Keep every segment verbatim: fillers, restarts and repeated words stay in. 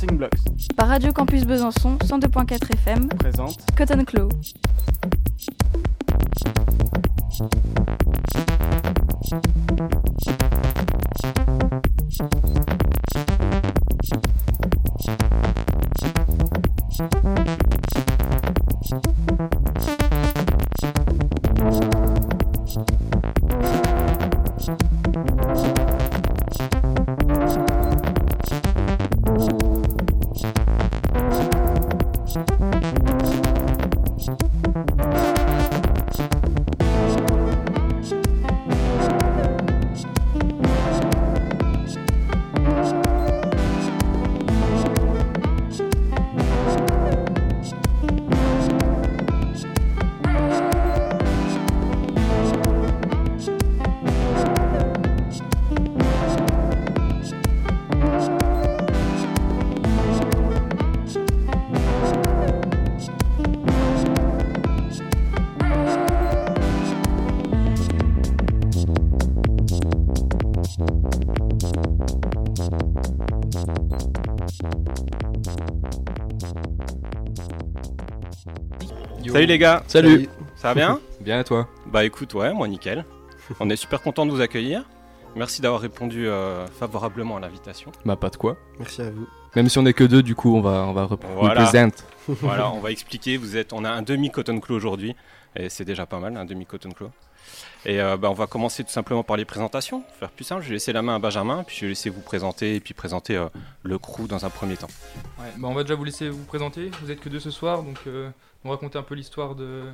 Starting Blocks par Radio Campus Besançon cent deux virgule quatre F M présente Cotton Claw. Salut les gars. Salut. Ça va bien? Bien et toi? Bah écoute, ouais, moi nickel. On est super content de vous accueillir. Merci d'avoir répondu euh, favorablement à l'invitation. Bah pas de quoi. Merci à vous. Même si on est que deux, du coup on va on va reprendre. Voilà. Présente. Voilà, on va expliquer. Vous êtes, on a un demi Cotton Claw aujourd'hui et c'est déjà pas mal, un demi Cotton Claw. Et euh, bah, on va commencer tout simplement par les présentations. Pour faire plus simple, je vais laisser la main à Benjamin, puis je vais laisser vous présenter et puis présenter euh, le crew dans un premier temps. Ouais, bah on va déjà vous laisser vous présenter. Vous êtes que deux ce soir, donc euh, on va raconter un peu l'histoire de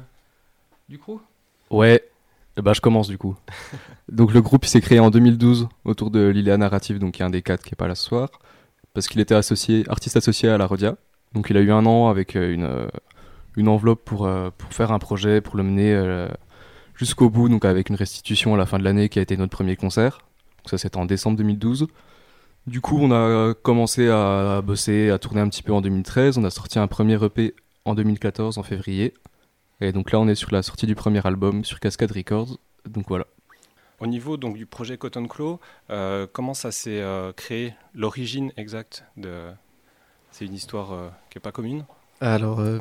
du crew. Ouais. Bah je commence du coup. Donc le groupe il s'est créé en deux mille douze autour de Liléa Narrative, donc il y a un des quatre qui est pas là ce soir, parce qu'il était associé, artiste associé à la Rodia. Donc il a eu un an avec une euh, une enveloppe pour euh, pour faire un projet, pour le mener euh, jusqu'au bout, donc avec une restitution à la fin de l'année qui a été notre premier concert. Donc ça c'était en décembre deux mille douze. Du coup on a commencé à bosser, à tourner un petit peu en deux mille treize. On a sorti un premier E P en deux mille quatorze en février. Et donc là on est sur la sortie du premier album sur Cascade Records. Donc voilà. Au niveau donc du projet Cotton Claw, euh, comment ça s'est euh, créé, l'origine exacte de... C'est une histoire euh, qui est pas commune. Alors, euh,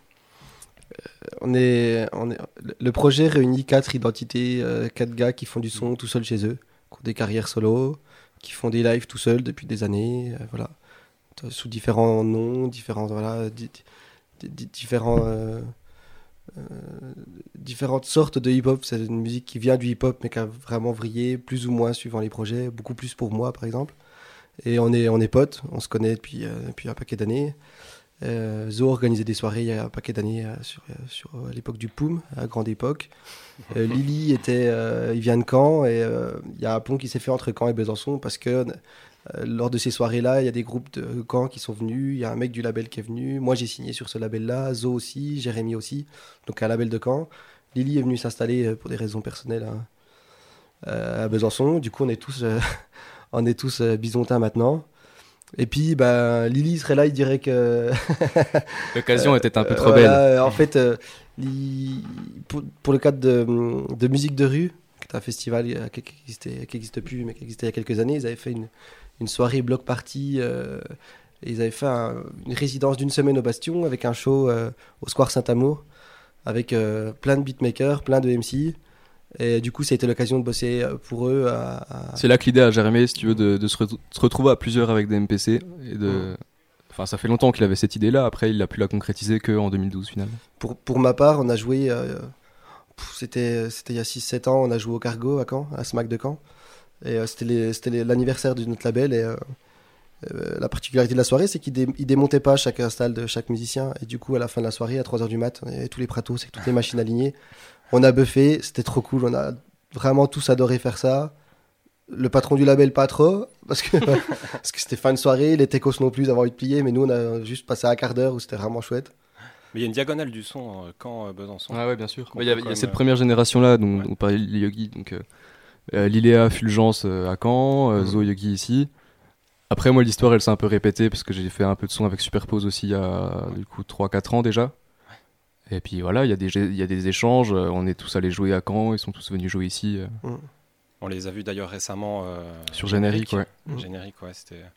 on est, on est, le projet réunit quatre identités, euh, quatre gars qui font du son tout seuls chez eux, qui ont des carrières solo, qui font des lives tout seuls depuis des années, euh, voilà, sous différents noms, différents, voilà, di- di- di- différents, euh, euh, différentes sortes de hip-hop. C'est une musique qui vient du hip-hop, mais qui a vraiment vrillé, plus ou moins suivant les projets, beaucoup plus pour moi, par exemple. Et on est, on est potes, on se connaît depuis, euh, depuis un paquet d'années. Euh, Zo organisait des soirées il y a un paquet d'années euh, sur, euh, sur euh, l'époque du Poum, à grande époque. Euh, Lily, était, euh, il vient de Caen, et euh, il y a un pont qui s'est fait entre Caen et Besançon, parce que euh, lors de ces soirées-là, il y a des groupes de Caen qui sont venus, il y a un mec du label qui est venu, moi j'ai signé sur ce label-là, Zo aussi, Jérémy aussi, donc un label de Caen. Lily est venue s'installer euh, pour des raisons personnelles hein, euh, à Besançon, du coup on est tous... Euh, On est tous euh, bisontins maintenant. Et puis, bah, Lily serait là, il dirait que... L'occasion euh, était un peu euh, trop voilà, belle. En fait, euh, li- pour, pour le cadre de, de musique de rue, qui est un festival euh, qui n'existe plus, mais qui existait il y a quelques années, ils avaient fait une, une soirée block party. Euh, et ils avaient fait un- une résidence d'une semaine au Bastion avec un show euh, au Square Saint-Amour, avec euh, plein de beatmakers, plein de M C. Et du coup, ça a été l'occasion de bosser pour eux. À, à... C'est là que l'idée a germé, si tu veux, de, de se, re- se retrouver à plusieurs avec des M P C. Et de... Enfin, ça fait longtemps qu'il avait cette idée-là, après il a pu la concrétiser qu'en deux mille douze finalement. Pour, pour ma part, on a joué, euh, pff, c'était, c'était il y a six sept ans, on a joué au Cargo à Caen, à SMAC de Caen. Et euh, c'était, les, c'était les, l'anniversaire de notre label. Et euh, euh, la particularité de la soirée, c'est qu'ils dé, ils démontaient pas chaque install de chaque musicien. Et du coup, à la fin de la soirée, à trois heures du mat, on avait tous les pratos, c'est toutes les machines alignées. On a buffé, c'était trop cool, on a vraiment tous adoré faire ça. Le patron du label, pas trop, parce que, parce que c'était fin de soirée, les techos non plus avaient envie de plier, mais nous, on a juste passé un quart d'heure où c'était vraiment chouette. Mais il y a une diagonale du son euh, quand euh, Besançon. Ah ouais, bien sûr. Qu'on Bah, Il y, a- peut il y a comme, cette euh, première génération-là, dont, ouais. dont parlait Yogi, donc euh, euh, Liléa, Fulgence euh, à Caen, euh, Mhm. Zo, Yogi ici. Après, moi, l'histoire, elle s'est un peu répétée, parce que j'ai fait un peu de son avec Superpose aussi il y a du coup trois quatre ans déjà. Et puis voilà, il y, a des gé- il y a des échanges, euh, on est tous allés jouer à Caen, ils sont tous venus jouer ici. euh, On les a vus d'ailleurs récemment euh, Sur Générique, ouais. Mhm. Générique, ouais, c'était,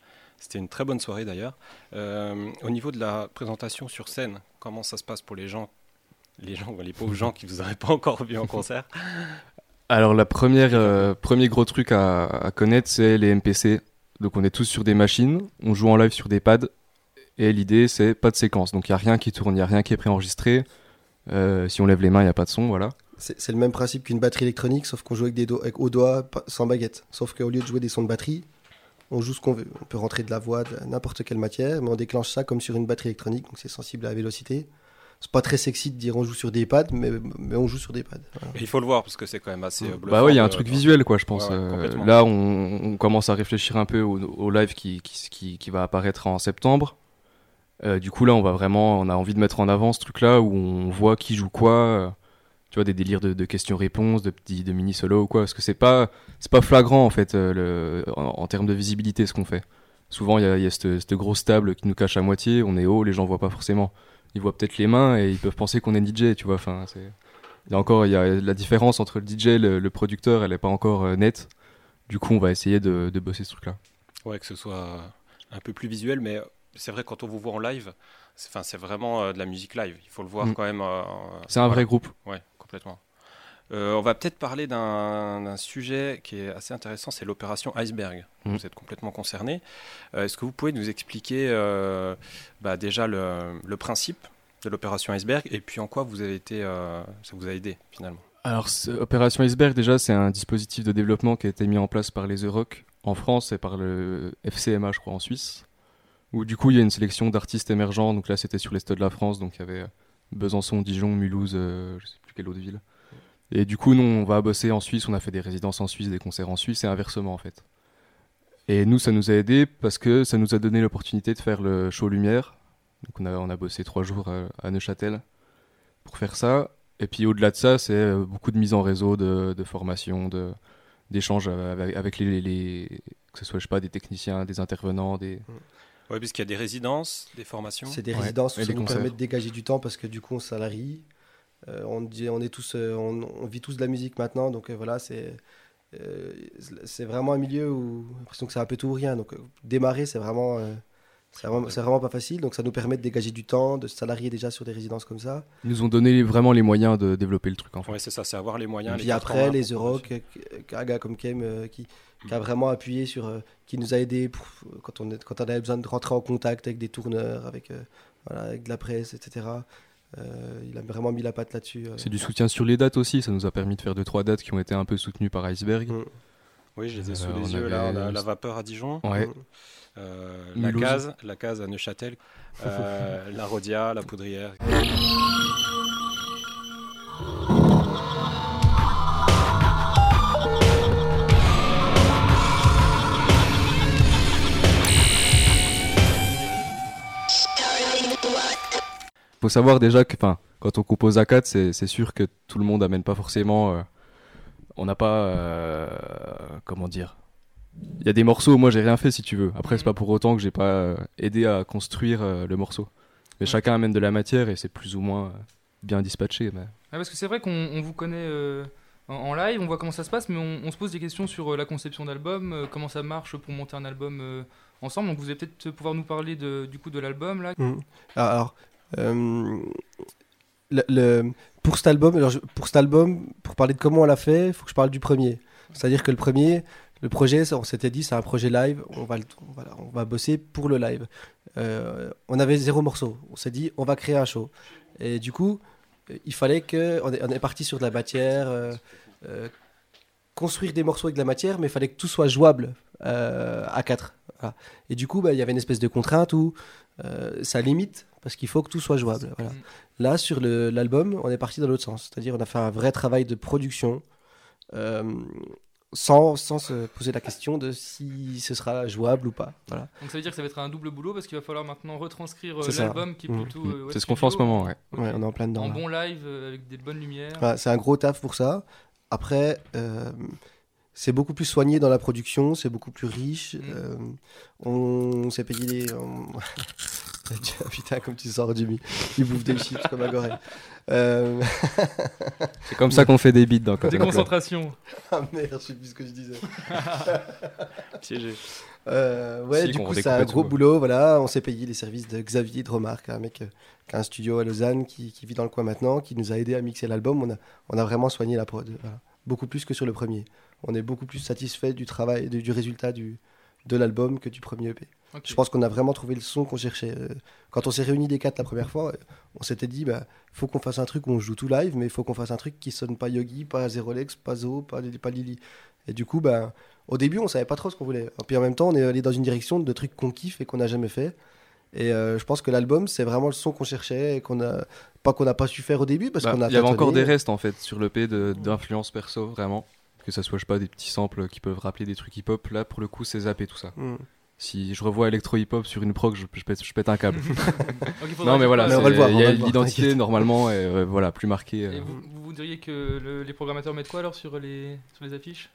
C'était une très bonne soirée d'ailleurs. Euh, au niveau de la présentation sur scène, comment ça se passe pour les gens, les gens, les pauvres gens qui vous auraient pas encore vu en concert? Alors, la première, euh, premier gros truc à, à connaître, c'est les M P C. Donc, on est tous sur des machines, on joue en live sur des pads, et l'idée, c'est pas de séquence. Donc, il n'y a rien qui tourne, il n'y a rien qui est préenregistré. Euh, si on lève les mains, il n'y a pas de son, voilà. C'est, c'est le même principe qu'une batterie électronique, sauf qu'on joue avec des do- avec, au doigt, pas- sans baguette. Sauf qu'au lieu de jouer des sons de batterie, on joue ce qu'on veut. On peut rentrer de la voix de n'importe quelle matière, mais on déclenche ça comme sur une batterie électronique, donc c'est sensible à la vélocité. C'est pas très sexy de dire on joue sur des pads, mais, mais on joue sur des pads. Voilà. Et il faut le voir parce que c'est quand même assez euh, bluffant. Bah ouais, il y a un de- truc de- visuel, quoi, je pense. Ouais, ouais, Euh, complètement. là, on, on commence à réfléchir un peu au, au live qui, qui, qui, qui va apparaître en septembre. Euh, du coup, là, on va vraiment, on a envie de mettre en avant ce truc-là où on voit qui joue quoi. euh, tu vois, des délires de, de questions-réponses, de petits, de mini-solos ou quoi. Parce que c'est pas, c'est pas flagrant, en fait, euh, le, en, en termes de visibilité, ce qu'on fait. Souvent, il y a, il y a cette, cette grosse table qui nous cache à moitié. On est haut, les gens voient pas forcément. Ils voient peut-être les mains et ils peuvent penser qu'on est D J, tu vois. Enfin, c'est... Il y a encore, il y a la différence entre le D J et le, le producteur, elle est pas encore euh, nette. Du coup, on va essayer de, de bosser ce truc-là. Ouais, que ce soit un peu plus visuel, mais c'est vrai quand on vous voit en live, c'est, enfin, c'est vraiment euh, de la musique live. Il faut le voir Mm. quand même. euh, C'est un voilà. vrai groupe. Ouais, complètement. Euh, on va peut-être parler d'un, d'un sujet qui est assez intéressant, c'est l'opération Iceberg. Mm. Vous êtes complètement concerné. Euh, est-ce que vous pouvez nous expliquer euh, bah, déjà le, le principe de l'opération Iceberg et puis en quoi vous avez été, euh, ça vous a aidé finalement? Alors, ce- Opération Iceberg, déjà, c'est un dispositif de développement qui a été mis en place par les Euroc en France et par le F C M A, je crois, en Suisse. Où du coup, il y a une sélection d'artistes émergents. Donc là, c'était sur les stades de la France. Donc il y avait euh, Besançon, Dijon, Mulhouse, euh, je sais plus quelle autre ville. Et du coup, nous, on va bosser en Suisse. On a fait des résidences en Suisse, des concerts en Suisse et inversement, en fait. Et nous, ça nous a aidé parce que ça nous a donné l'opportunité de faire le show Lumière. Donc on a, on a bossé trois jours à, à Neuchâtel pour faire ça. Et puis au-delà de ça, c'est euh, beaucoup de mise en réseau, de, de formation, de, d'échanges avec, avec les, les, les- que ce soit, je sais pas, des techniciens, des intervenants, des... Oui, puisqu'il y a des résidences, des formations. C'est des Ouais. résidences où Et ça des nous concerts. permet de dégager du temps parce que du coup on salarie. Euh, on, dit- on, est tous, euh, on, on vit tous de la musique maintenant, donc euh, voilà, c'est, euh, c'est vraiment un milieu où j'ai l'impression que c'est un peu tout ou rien. Donc euh, démarrer, c'est vraiment, euh, c'est vraiment, c'est vraiment pas facile. Donc ça nous permet de dégager du temps, de se salarier déjà sur des résidences comme ça. Ils nous ont donné vraiment les moyens de développer le truc, en fait. Ouais, c'est ça, c'est avoir les moyens. Puis les cartes en après, main les pour Euroc, progresser. euh, un gars comme Kem euh, qui, qui a vraiment appuyé sur, euh, qui nous a aidé pour- quand, on est, quand on avait besoin de rentrer en contact avec des tourneurs, avec, euh, voilà, avec de la presse, et cetera. Euh, il a vraiment mis la patte là-dessus. euh. C'est du soutien sur les dates aussi. Ça nous a permis de faire deux, trois dates qui ont été un peu soutenues par Iceberg. Mm. Oui, je les ai Euh, sous on les yeux là. avait- On a la vapeur à Dijon, Ouais. euh, la Mulhouse. case, la case à Neuchâtel, euh, la Rodia, la Poudrière. Faut savoir déjà que, enfin, quand on compose à quatre, c'est, c'est sûr que tout le monde amène pas forcément. euh, on n'a pas, euh, comment dire. Il y a des morceaux, moi j'ai rien fait si tu veux. Après, c'est pas pour autant que j'ai pas euh, aidé à construire euh, le morceau. Mais Ouais. chacun amène de la matière et c'est plus ou moins euh, bien dispatché. Mais... Ah, parce que c'est vrai qu'on on vous connaît euh, en, en live, on voit comment ça se passe, mais on, on se pose des questions sur euh, la conception d'album, euh, comment ça marche pour monter un album euh, ensemble. Donc vous allez peut-être pouvoir nous parler de, du coup de l'album là. Mm. Alors, alors, euh, le, le- pour cet album, alors je- pour cet album, pour parler de comment on l'a fait, il faut que je parle du premier. C'est-à-dire que le premier, le projet, ça, on s'était dit, c'est un projet live, on va, le- on va, on va bosser pour le live. Euh, on avait zéro morceau. On s'est dit, on va créer un show. Et du coup, euh, il fallait que, on est, on est parti sur de la matière, euh, euh, construire des morceaux avec de la matière, mais il fallait que tout soit jouable euh, à quatre. Voilà. Et du coup, bah, il y avait une espèce de contrainte où euh, ça limite parce qu'il faut que tout soit jouable. Voilà. Mm. Là, sur le- l'album, on est parti dans l'autre sens. C'est-à-dire, on a fait un vrai travail de production euh, sans, sans se poser la question de si ce sera jouable ou pas. Voilà. Donc ça veut dire que ça va être un double boulot parce qu'il va falloir maintenant retranscrire euh, C'est ça. l'album qui est Mm. plutôt. euh, ouais, c'est ce qu'on fait en ce studio. moment, ouais. Ok. Ouais, on est en plein dedans. En là. bon live euh, avec des bonnes lumières. Voilà, c'est un gros taf pour ça. Après, euh, c'est beaucoup plus soigné dans la production, c'est beaucoup plus riche. Mm. Euh, on s'est payé, on, Putain, comme tu sors, Jimmy. Il bouffe des chips comme un goré. Euh... C'est comme ça qu'on fait des beats dans Cotton Club. Déconcentration. ah merde, je sais plus ce que je disais. Piégé. Euh, ouais, Si, du qu'on coup, c'est redécoupait un gros tout. Boulot. Voilà, on s'est payé les services de Xavier Dromark, un mec euh, qui a un studio à Lausanne, qui, qui vit dans le coin maintenant, qui nous a aidé à mixer l'album. On a, on a vraiment soigné la prod. Voilà. Beaucoup plus que sur le premier. On est beaucoup plus satisfait du travail, du, du résultat du, de l'album que du premier E P. Ok. Je pense qu'on a vraiment trouvé le son qu'on cherchait. Euh, Quand on s'est réunis les quatre la première fois, euh, on s'était dit, bah, faut qu'on fasse un truc où on joue tout live, mais il faut qu'on fasse un truc qui sonne pas Yogi, pas Zerolex, pas Zo, pas, pas Lily. Et du coup, bah, au début, on savait pas trop ce qu'on voulait. Et puis en même temps, on est allé dans une direction de trucs qu'on kiffe et qu'on n'a jamais fait. Et euh, je pense que l'album, c'est vraiment le son qu'on cherchait et qu'on a pas qu'on n'a pas su faire au début parce Bah, qu'on a il y avait encore tâtonné. des restes en fait sur l'E P de- d'influence perso, vraiment. Que ça soit, je sais pas, des petits samples qui peuvent rappeler des trucs hip-hop. Là, pour le coup, c'est zappé tout ça. Mm. Si je revois électro hip-hop sur une prog, je, je, pète, je pète un câble. Ok, faudra non, mais que- voilà, Mais on c'est- va le voir, il on y va a le voir, l'identité t'inquiète. normalement, est, euh, voilà, plus marquée. Et euh. vous, vous, vous diriez que le- les programmateurs mettent quoi alors sur les, sur les affiches?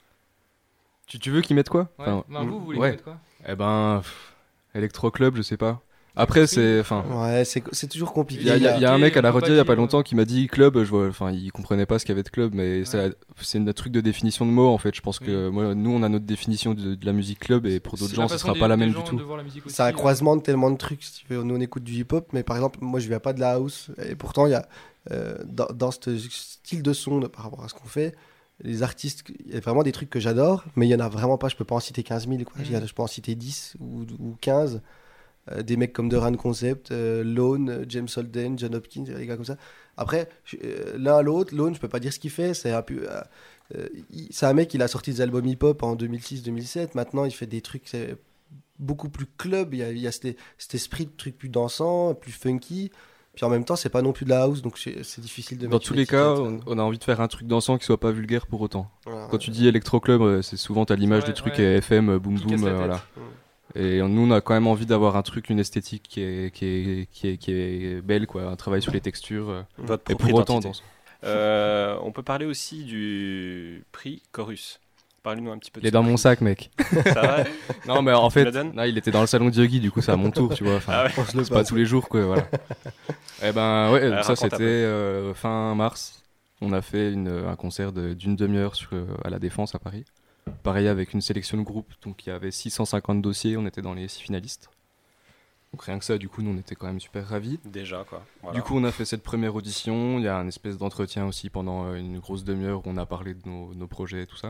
Tu, tu veux qu'ils mettent quoi Ouais. Enfin, Ben, vous, vous voulez ouais. mettre quoi? Eh ben, pff, Electro Club, je sais pas. Après, c'est, enfin, Ouais, c'est c'est toujours compliqué. il y, a- il y a- il y a un mec à la on peut pas Rodia il y a pas dire, longtemps qui m'a dit club. Je vois, enfin, il comprenait pas ce qu'il y avait de club, mais c'est la- c'est un truc de définition de mots en fait. Je pense que moi, nous, on a notre définition de, de la musique club et pour d'autres C'est gens, la ce façon sera des- pas la des même gens du tout. de voir la musique C'est un aussi, euh. croisement de tellement de trucs. Si tu veux, nous on écoute du hip-hop, mais par exemple, moi je viens pas de la house. Et pourtant, il y a euh, dans, dans ce style de son de- par rapport à ce qu'on fait, les artistes, il y a vraiment des trucs que j'adore, mais il y en a vraiment pas. Je peux pas en citer quinze mille. Quoi. Mm. Il y en a- Je peux en citer dix ou, ou quinze. Euh, des mecs comme The Run Concept, euh, Lone, euh, James Holden, John Hopkins, des gars comme ça. Après, je- euh, l'un à l'autre, Lone, je peux pas dire ce qu'il fait. C'est un peu. euh, euh, il- c'est un mec, il a sorti des albums hip-hop en deux mille six deux mille sept. Maintenant, il fait des trucs. C'est beaucoup plus club, il y a, il y a cet, cet esprit de truc plus dansant, plus funky, puis en même temps c'est pas non plus de la house, donc c'est c'est difficile de Dans mettre tous une les cas, étiquette. on, on a envie de faire un truc dansant qui soit pas vulgaire pour autant. Voilà, Quand ouais. tu dis Electro Club, euh, c'est souvent t'as l'image Ouais, des trucs ouais. F M, euh, boom Qui casse boom, la euh, tête. voilà. Mm. Et nous, on a quand même envie d'avoir un truc, une esthétique qui est, qui est, qui est, qui est belle, quoi. Un travail sur les textures. euh, Votre Et propre pour autant, identité. dans- Euh, on peut parler aussi du prix Chorus. Parlez-nous un petit peu de il est ce dans mon prix. sac, mec. Ça va Non, mais en Tu me fait, le donnes là, il était dans le salon de Yogi, du coup, c'est à mon tour, tu vois. Enfin, Ah ouais. On se le c'est pas passe. tous les jours, quoi, voilà. Eh ben, ouais, Euh, ça, raconte un c'était peu. euh, fin mars. On a fait une, un concert de- d'une demi-heure sur, euh, à la Défense, à Paris. Pareil, avec une sélection de groupes. Donc, il y avait six cent cinquante dossiers. On était dans les six finalistes. Donc, rien que ça, du coup, nous, on était quand même super ravis. Déjà, quoi. Voilà. Du coup, on a fait cette première audition. Il y a un espèce d'entretien aussi pendant euh, une grosse demi-heure où on a parlé de nos, nos projets et tout ça.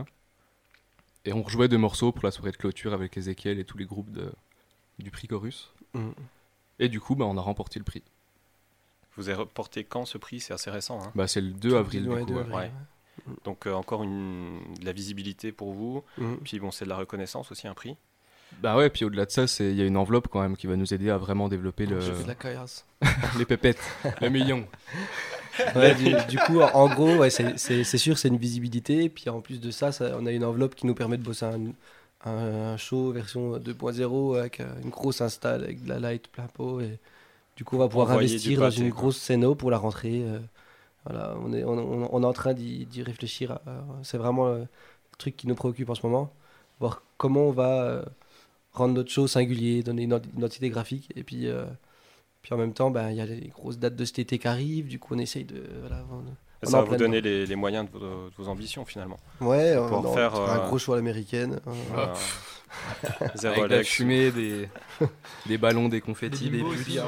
Et on rejouait des morceaux pour la soirée de clôture avec Ezekiel et tous les groupes de, du prix Chorus. Mm. Et du coup, bah, on a remporté le prix. Vous avez reporté quand ce prix? C'est assez récent. Hein. Bah, c'est le deux avril, Ouais, du coup. deux ouais. avril, ouais. Donc, euh, encore une... de la visibilité pour vous. ouais. Mm. Puis, bon, c'est de la reconnaissance aussi, un prix. Bah ouais, puis au-delà de ça, c'est- il y a une enveloppe quand même qui va nous aider à vraiment développer le... J'ai fait de la caillasse. les pépettes, le million. Ouais, du, du coup, en, en gros, ouais, c'est- c'est c'est sûr, c'est une visibilité. Puis en plus de ça, ça, on a une enveloppe qui nous permet de bosser un, un, un show version deux point zéro avec euh, une grosse install avec de la light plein pot. Et du coup, on va pouvoir Envoyer du investir dans pâté, une quoi. grosse scéno pour la rentrée. euh, voilà, on est, on, on- on est en train d'y d'y réfléchir. à- à- C'est vraiment euh, le truc qui nous préoccupe en ce moment. Voir comment on va euh, rendre notre show singulier, donner une ident- identité graphique. Et puis, euh, puis en même temps, ben, il y a les grosses dates de cet été qui arrivent. Du coup, on essaye de. Voilà, on- on est Ça en va vous plein donner les, les moyens de vos, de vos ambitions, finalement. Ouais, Pour on, on faire, fera euh, un gros show à l'américaine. hein. Voilà. Zéro Avec de la Alex. fumée, des... des ballons, des confettis, Des des, bimbos bulles. aussi, non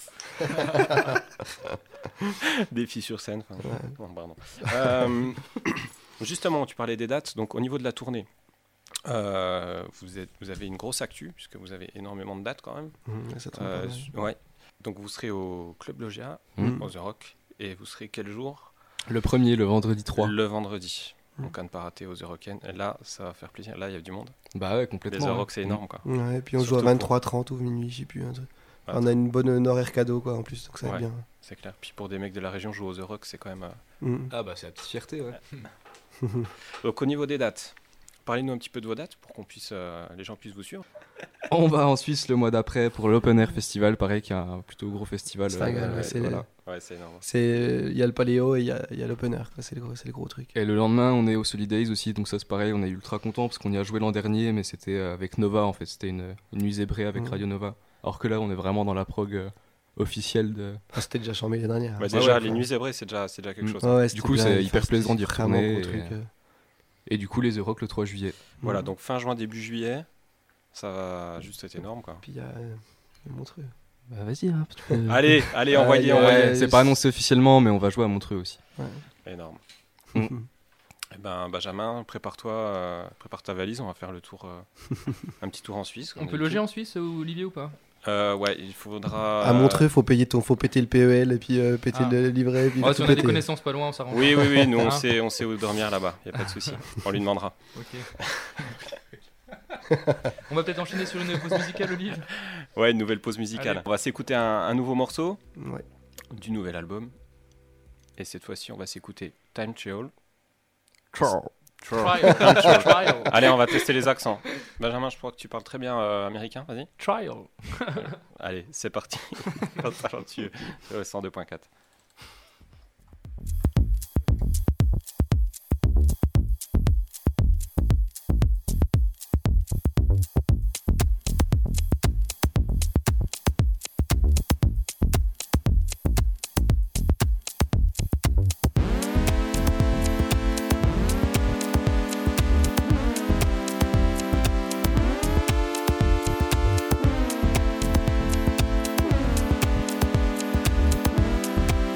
Des filles sur scène. enfin, Ouais. bon, pardon. Euh, justement, tu parlais des dates. Donc, au niveau de la tournée, euh, vous, êtes, vous avez une grosse actu, puisque vous avez énormément de dates quand même. Mmh, ça tombe Euh, pas mal. su- ouais. Donc, vous serez au Club Logia, Mmh. au The Rock, et vous serez quel jour? Le premier, le vendredi trois. Le vendredi. Mmh. Donc, à ne pas rater au The Rock'n. Et là, ça va faire plaisir. Là, il y a du monde. Bah ouais, Les complètement. The ouais. Rock, c'est énorme, quoi. Ouais, et puis on joue Surtout à pour- vingt-trois trente ou minuit, je sais plus. un truc. Ah, On a une bonne euh, horaire cadeau, quoi, en plus, donc ça va Ouais. bien. C'est clair. Puis pour des mecs de la région, jouer au The Rock, c'est quand même. euh, Mmh. Ah bah c'est la petite fierté, ouais. Donc, au niveau des dates, Parlez-nous un petit peu de vos dates pour qu'on puisse, euh, les gens puissent vous suivre. On va en Suisse le mois d'après pour l'Open Air Festival, pareil, qui est un plutôt gros festival. C'est dingue, euh, ouais, c'est- voilà. Ouais, c'est énorme. C'est il y a le paléo et il y a, il y a l'open air, quoi. C'est le gros, c'est le gros truc. Et le lendemain, on est au Solid Days aussi, donc ça c'est pareil, on est ultra content parce qu'on y a joué l'an dernier, mais c'était euh, avec Nova en fait, c'était une, une nuit zébrée avec Mhm. Radio Nova. Alors que là, on est vraiment dans la prog euh, officielle de. Ah, c'était déjà chambé l'année dernière. Bah, hein. déjà, ouais, les enfin, nuits zébrées, c'est déjà, c'est déjà quelque Mm. chose. ouais, ouais, Du c'était coup, bien, c'est enfin, hyper c'était plaisant d'y vraiment retourner gros et- truc, euh. Et du coup, les Eurocs le trois juillet. Voilà, Mhm. donc fin juin, début juillet, ça va juste être énorme, quoi. Puis il y a euh, le Montreux. Bah vas-y, hein, tu peux- Allez, allez, Ah, envoyez, il y a- envoyez. Ouais, c'est pas annoncé officiellement, mais on va jouer à Montreux aussi. Énorme. Mm. Eh ben, Benjamin, prépare-toi, euh, prépare ta valise, on va faire le tour, euh, un petit tour en Suisse. On peut loger en Suisse, euh, Olivier, ou pas? Euh, ouais, il faudra. À Montreux, faut payer ton, faut péter le P E L et puis euh, péter Ah. le livret. Et puis Oh, tout si on a des péter. connaissances pas loin, on s'arrange. Oui, oui, oui, nous on Hein sait, on sait où dormir là-bas, y a pas de souci. On lui demandera. Ok. On va peut-être enchaîner sur une pause musicale, Olivier. Ouais, une nouvelle pause musicale. Allez. On va s'écouter un, un nouveau morceau Ouais. du nouvel album. Et cette fois-ci, on va s'écouter Time Trial. Trial. Time Trial. Trial. Allez, on va tester les accents. Benjamin, je crois que tu parles très bien euh, américain, vas-y. Trial. Allez, c'est parti. Pas talentueux. Euh, cent deux point quatre. Time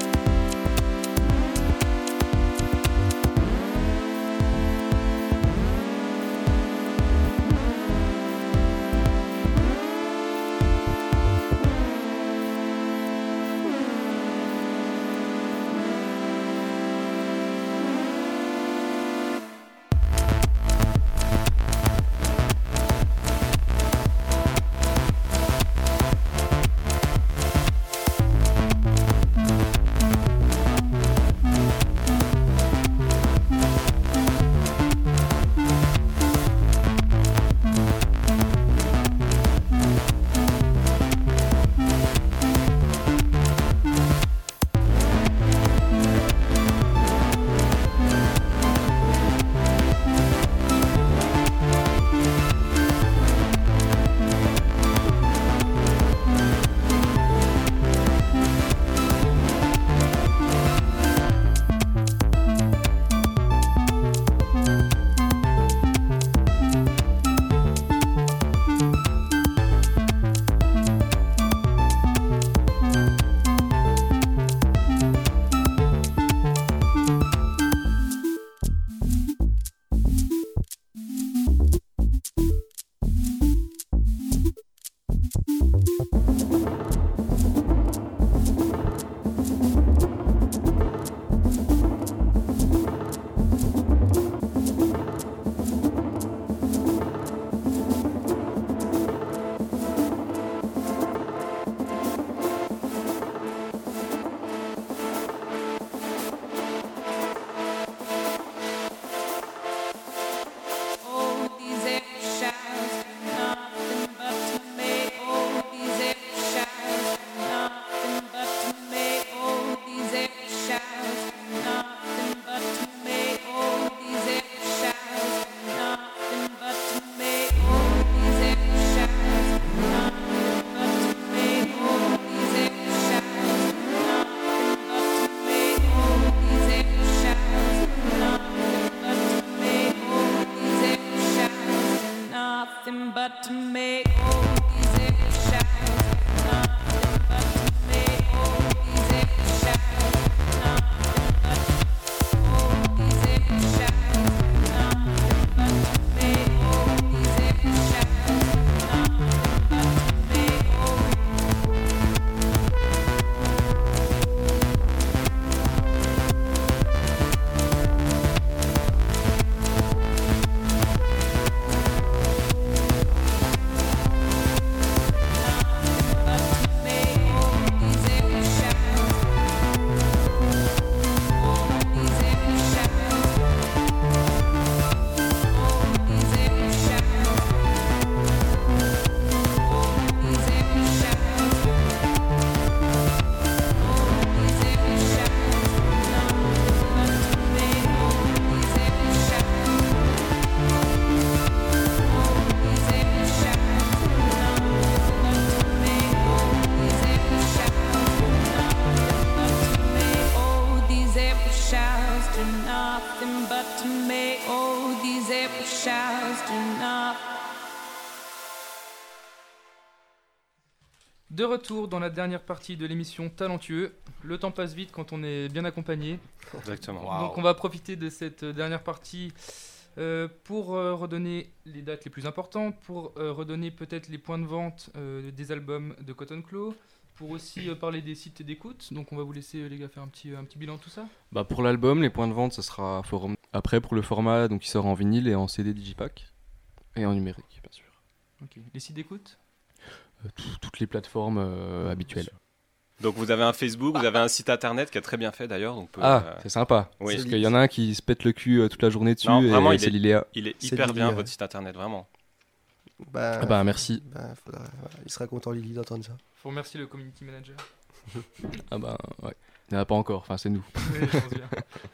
De retour dans la dernière partie de l'émission Talentueux. Le temps passe vite quand on est bien accompagné. Exactement. Wow. Donc on va profiter de cette dernière partie euh, pour euh, redonner les dates les plus importantes, pour euh, redonner peut-être les points de vente euh, des albums de Cotton Clow, pour aussi euh, parler des sites d'écoute. Donc on va vous laisser euh, les gars faire un petit, un petit bilan de tout ça. Bah pour l'album, les points de vente, ça sera forum. Après, pour le format, donc il sort en vinyle et en C D digipack. Et en numérique, bien sûr. Ok. Les sites d'écoute. Euh, tout- toutes les plateformes euh, habituelles. Donc vous avez un Facebook, vous avez un site internet qui est très bien fait d'ailleurs. Donc, euh, Ah, c'est sympa. oui. Parce qu'il y en a un qui se pète le cul euh, toute la journée dessus Non, vraiment, et il c'est est- Liléa. il est C'est hyper Lily, bien ouais. votre site internet, vraiment. Bah, Ah bah merci. bah, faudra- voilà, il sera content Lily d'entendre ça. Faut remercier le community manager. Ah bah ouais. Il n'y en a pas encore, enfin c'est nous. Oui, je pense bien.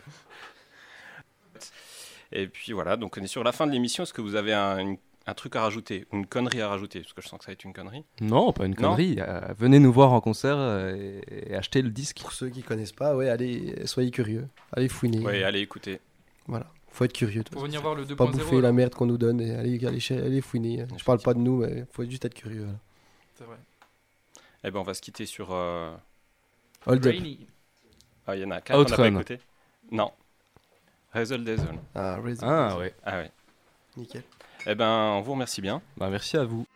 Et puis voilà, donc on est sur la fin de l'émission. Est-ce que vous avez un, une- un truc à rajouter ou une connerie à rajouter? Parce que je sens que ça va être une connerie. Non, pas une Non. connerie. Euh, venez nous voir en concert euh, et, et achetez le disque. Pour ceux qui connaissent pas, ouais, allez, soyez curieux. Allez fouiner. Oui, allez écouter. Voilà, faut être curieux. de toute Faut façon. venir voir le Faut pas deux point zéro. bouffer la merde qu'on nous donne et aller, aller, cher- aller fouiner. Je parle pas de nous, mais faut juste être curieux. Voilà. C'est vrai. Eh ben on va se quitter sur. euh, Hold up. Rainy. Ah, il y en a quatre qu'on n'a pas Outrun. écouté. Non. Razzle Dazzle. Ah, raise- Ah ouais. Ah ouais. Nickel. Eh ben on vous remercie bien. Bah merci à vous.